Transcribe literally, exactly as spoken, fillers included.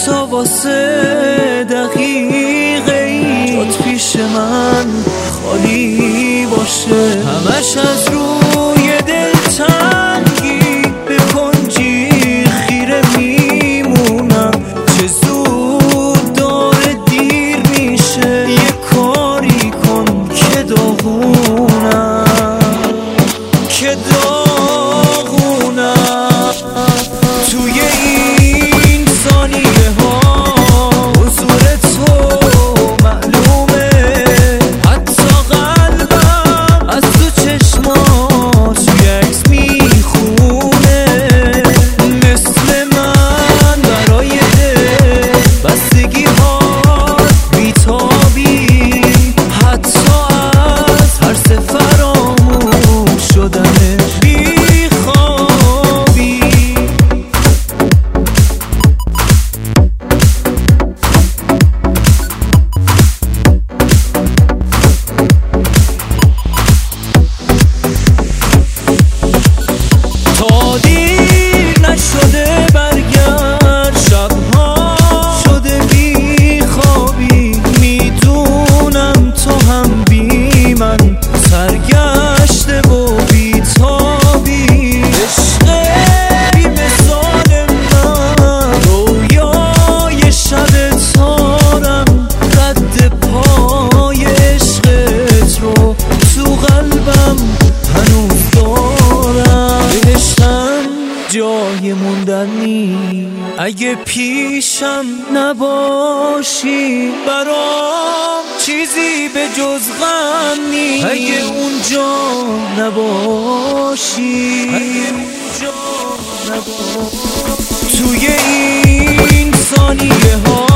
حتی واسه دقیقه ای جات پیش من خالی باشه. همش از روی دلتنگی به کنجی خیره میمونم، چه زود داره دیر میشه، یه کاری کن که داغونم که داغونم. توی این ثانیه ها حضور تو معلومه، حتی قلبم از تو چشمات توی عکس میخونه. مثل من برای دل بستگی ها بیتابی، حتی از ترس فراموش شدنه بیخوابی. تا دیر نشده برگرد، شبها شده بیخوابی. میدونم تو هم بی من سرگشته و بیتابی. عشق بی مثال من رویای شب تارم، رد پای عشقت رو تو قلبم هنوز دارم. عشقم جای موندن نی، اگه پیشم نباشی برام چیزی به جز غم نی. اگه اونجا نباشی، اگه اونجا نباشی. توی این ثانیه ها